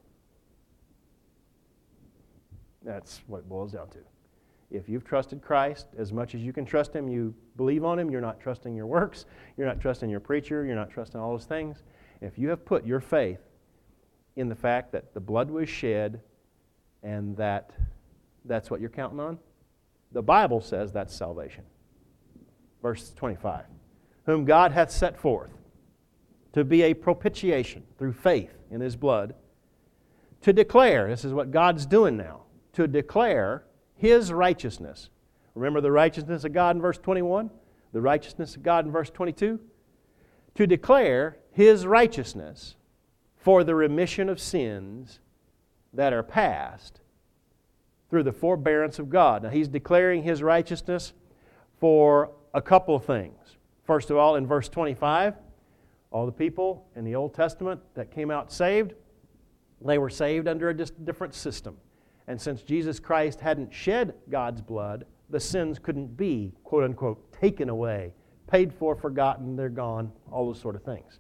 That's what it boils down to. If you've trusted Christ as much as you can trust Him, you believe on Him, you're not trusting your works, you're not trusting your preacher, you're not trusting all those things. If you have put your faith in the fact that the blood was shed and that that's what you're counting on, the Bible says that's salvation. Verse twenty-five. Whom God hath set forth to be a propitiation through faith in His blood, to declare, this is what God's doing now, to declare His righteousness Remember the righteousness of God in verse twenty-one? The righteousness of God in verse twenty-two? To declare His righteousness for the remission of sins that are past through the forbearance of God. Now, He's declaring His righteousness for a couple of things. First of all, in verse twenty-five, all the people in the Old Testament that came out saved, they were saved under a different system. And since Jesus Christ hadn't shed God's blood, the sins couldn't be, quote unquote, taken away, paid for, forgotten, they're gone, all those sort of things.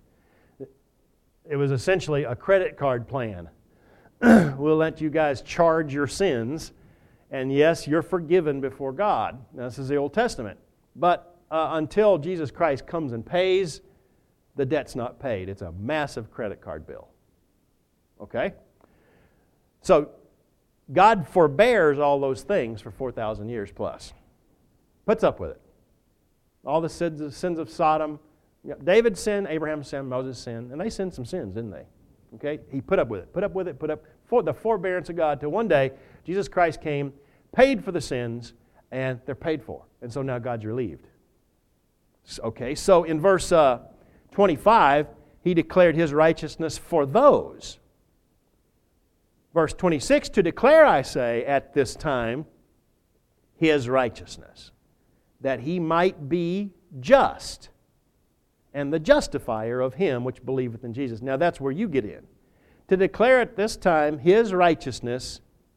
It was essentially a credit card plan. We'll let you guys charge your sins, and yes, you're forgiven before God. Now, this is the Old Testament. But uh, until Jesus Christ comes and pays, the debt's not paid. It's a massive credit card bill. Okay? So, God forbears all those things for four thousand years plus. Puts up with it. All the sins of, sins of Sodom. David sinned, Abraham sinned, Moses sinned, and they sinned some sins, didn't they? Okay? He put up with it, put up with it, put up for the forbearance of God till one day Jesus Christ came, paid for the sins, and they're paid for. And so now God's relieved. Okay, so in verse uh, twenty-five, He declared His righteousness for those. Verse twenty-six, to declare, I say, at this time, His righteousness, that He might be just, and the justifier of him which believeth in Jesus. Now that's where you get in. To declare at this time His righteousness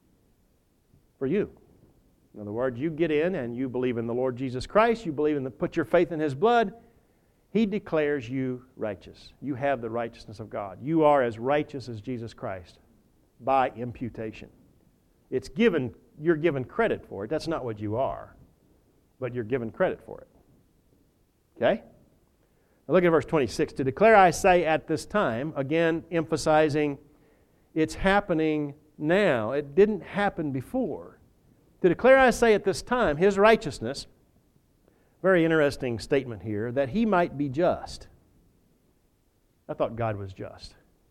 for you. In other words, you get in and you believe in the Lord Jesus Christ, you believe in the, put your faith in His blood, He declares you righteous. You have the righteousness of God. You are as righteous as Jesus Christ by imputation. It's given, you're given credit for it. That's not what you are, but you're given credit for it. Okay? Now look at verse twenty-six. To declare, I say, at this time, again emphasizing it's happening now. It didn't happen before. To declare, I say, at this time, His righteousness, very interesting statement here, that He might be just. I thought God was just.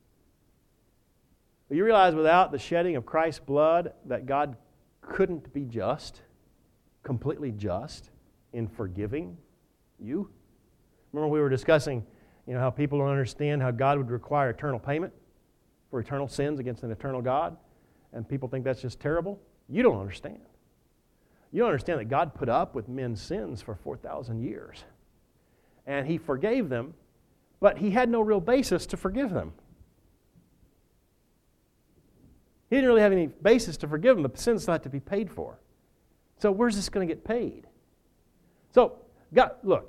But you realize without the shedding of Christ's blood that God couldn't be just, completely just, in forgiving you? Remember we were discussing, you know, how people don't understand how God would require eternal payment for eternal sins against an eternal God, and people think that's just terrible? You don't understand. You don't understand that God put up with men's sins for four thousand years. And He forgave them, but He had no real basis to forgive them. He didn't really have any basis to forgive them. The sins still had to be paid for. So where's this going to get paid? So, God, look,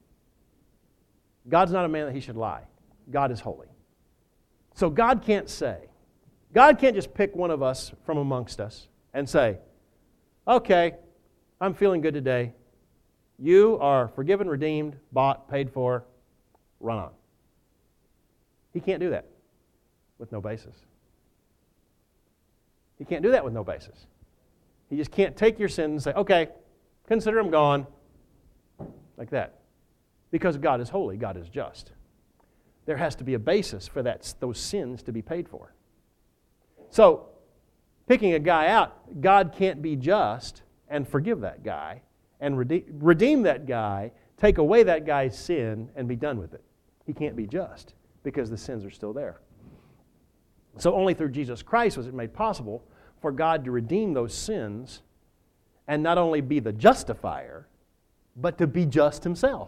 God's not a man that He should lie. God is holy. So God can't say, God can't just pick one of us from amongst us and say, okay, I'm feeling good today. You are forgiven, redeemed, bought, paid for, run on. He can't do that with no basis. He can't do that with no basis. He just can't take your sins and say, okay, consider them gone, like that. Because God is holy, God is just. There has to be a basis for that, those sins to be paid for. So, picking a guy out, God can't be just and forgive that guy and redeem, redeem that guy, take away that guy's sin and be done with it. He can't be just because the sins are still there. So only through Jesus Christ was it made possible for God to redeem those sins and not only be the justifier, but to be just Himself.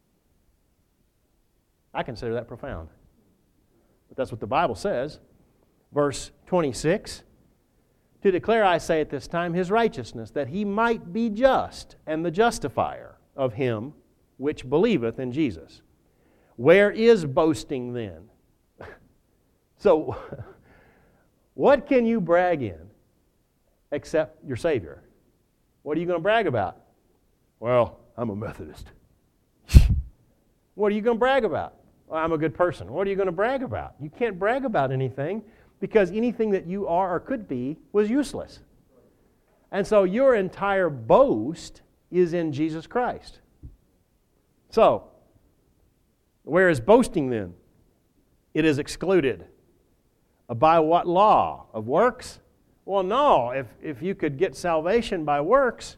I consider that profound. But that's what the Bible says. Verse twenty-six, to declare, I say at this time, His righteousness, that He might be just and the justifier of him which believeth in Jesus. Where is boasting then? So, what can you brag in except your Savior? What are you going to brag about? Well, I'm a Methodist. What are you going to brag about? Well, I'm a good person. What are you going to brag about? You can't brag about anything because anything that you are or could be was useless. And so your entire boast is in Jesus Christ. So, where is boasting then? It is excluded. By what law? Of works? Well, no. If, if you could get salvation by works,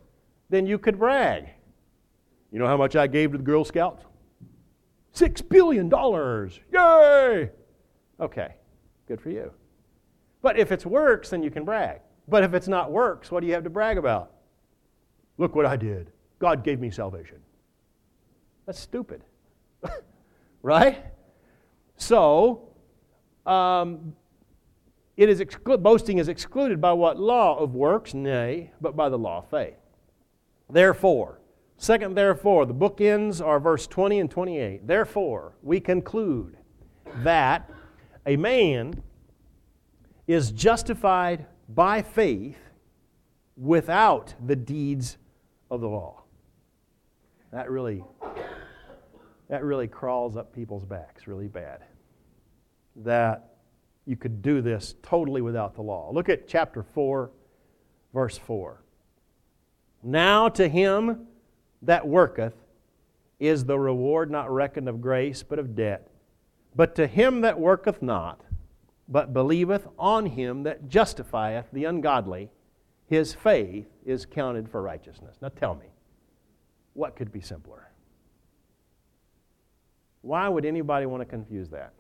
then you could brag. You know how much I gave to the Girl Scouts? Six billion dollars. Yay! Okay, good for you. But if it's works, then you can brag. But if it's not works, what do you have to brag about? Look what I did. God gave me salvation. That's stupid. Right? So, um, it is exclu- boasting is excluded by what law of works? Nay, but by the law of faith. Therefore, second therefore, the bookends are verse twenty and twenty-eight. Therefore, we conclude that a man is justified by faith without the deeds of the law. That really, that really crawls up people's backs really bad. That you could do this totally without the law. Look at chapter four, verse four. Now to him that worketh is the reward not reckoned of grace, but of debt. But to him that worketh not, but believeth on him that justifieth the ungodly, his faith is counted for righteousness. Now tell me, what could be simpler? Why would anybody want to confuse that?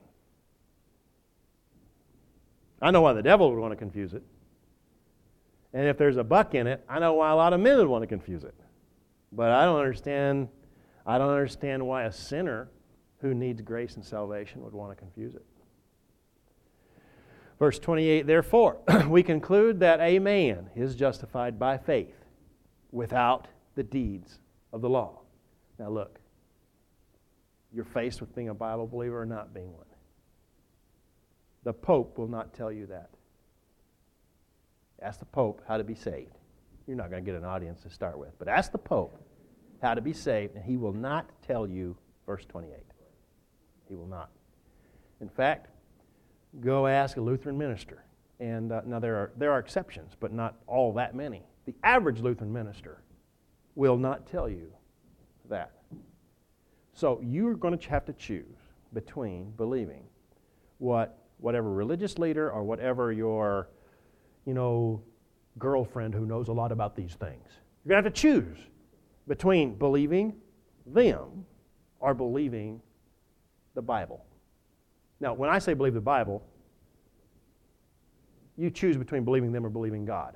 I know why the devil would want to confuse it. And if there's a buck in it, I know why a lot of men would want to confuse it. But I don't understand, I don't understand why a sinner who needs grace and salvation would want to confuse it. Verse twenty-eight, therefore, we conclude that a man is justified by faith without the deeds of the law. Now look, you're faced with being a Bible believer or not being one. The Pope will not tell you that. Ask the Pope how to be saved. You're not going to get an audience to start with, but ask the Pope how to be saved, and he will not tell you verse twenty-eight. He will not. In fact, go ask a Lutheran minister. And uh, now there are there are exceptions, but not all that many. The average Lutheran minister will not tell you that. So you're going to have to choose between believing what whatever religious leader or whatever your, you know, girlfriend who knows a lot about these things. You're going to have to choose between believing them or believing the Bible. Now, when I say believe the Bible, you choose between believing them or believing God.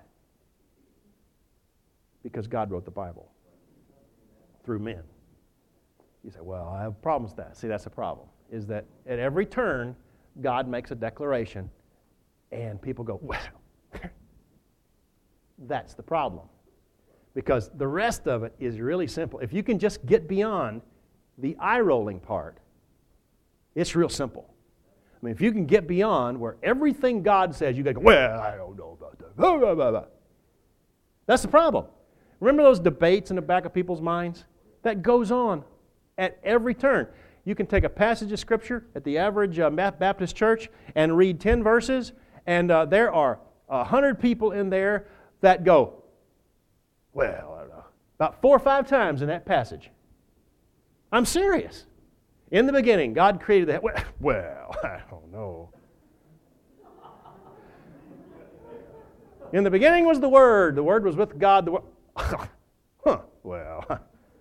Because God wrote the Bible through men. You say, well, I have problems with that. See, that's the problem, is that at every turn, God makes a declaration, and people go, well, that's the problem. Because the rest of it is really simple. If you can just get beyond the eye-rolling part, it's real simple. I mean, if you can get beyond where everything God says, you got to go, well, I don't know about that. That's the problem. Remember those debates in the back of people's minds? That goes on at every turn. You can take a passage of Scripture at the average uh, Baptist church and read ten verses, and uh, there are a hundred people in there that go, well, I don't know, about four or five times in that passage. I'm serious. In the beginning, God created that. Well, I don't know. In the beginning was the Word. The Word was with God. The Word. Huh. Well.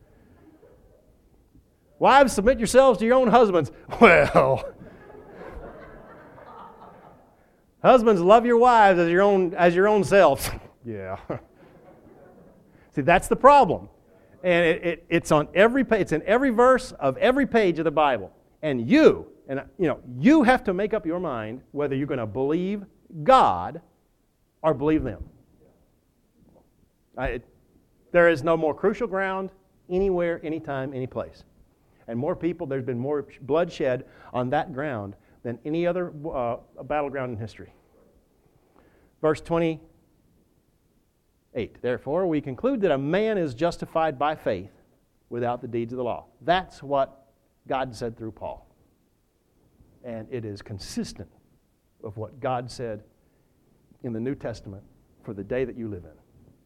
Wives, submit yourselves to your own husbands. Well. Husbands, love your wives as your own as your own selves. Yeah. See, that's the problem. And it, it, it's on every page, it's in every verse of every page of the Bible. And you, and you know, you have to make up your mind whether you're going to believe God or believe them. I, it, there is no more crucial ground anywhere, anytime, any place. And more people, there's been more bloodshed on that ground than any other uh, battleground in history. Verse twenty-eight, therefore, we conclude that a man is justified by faith without the deeds of the law. That's what God said through Paul. And it is consistent with what God said in the New Testament for the day that you live in.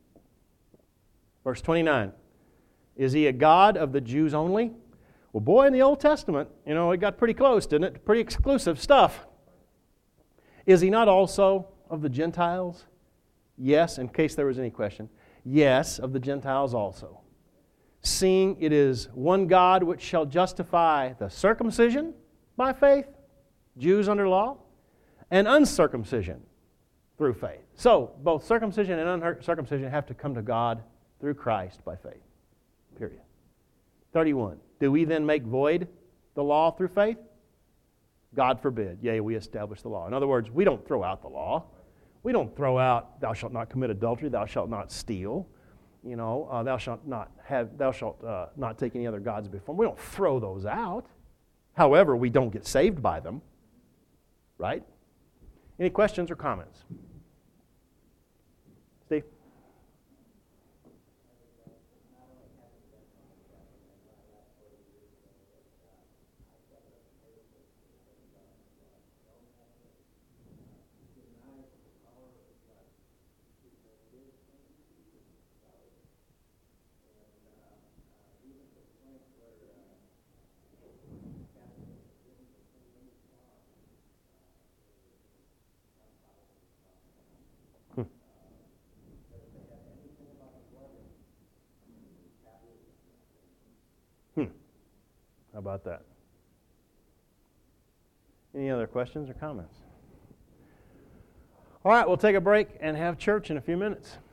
Verse twenty-nine, is he a God of the Jews only? Well, boy, in the Old Testament, you know, it got pretty close, didn't it? Pretty exclusive stuff. Is he not also of the Gentiles? Yes, in case there was any question. Yes, of the Gentiles also. Seeing it is one God which shall justify the circumcision by faith, Jews under law, and uncircumcision through faith. So, both circumcision and uncircumcision have to come to God through Christ by faith. Period. thirty-one. Do we then make void the law through faith? God forbid. Yea, we establish the law. In other words, we don't throw out the law. We don't throw out, thou shalt not commit adultery, thou shalt not steal, you know, uh, thou shalt not have, thou shalt uh, not take any other gods before me. We don't throw those out. However, we don't get saved by them. Right? Any questions or comments? Steve? Hmm. How about that? Any other questions or comments? All right, we'll take a break and have church in a few minutes.